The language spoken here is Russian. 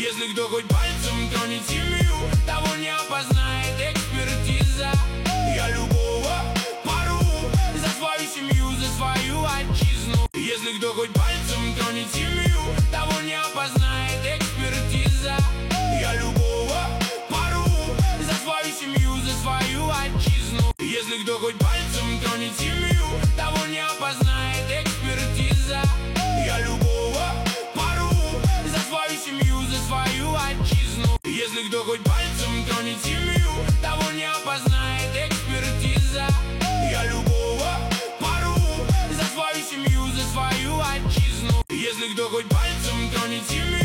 Если кто хоть пальцем тронет семью, того не опознает экспертиза. Я любого порву за свою семью, за свою отчизну. Если кто хоть пальцем тронет семью, того не опознает экспертиза. Я любого порву за свою семью, за свою отчизну. Если кто хоть пальцем тронет семью, того не опознает экспертиза. Я любого порву за свою семью, за свою отчизну. Если кто хоть пальцем тронет семью, того не опознает экспертиза. Я любого порву за свою семью, за свою отчизну. Если кто хоть пальцем тронет семью,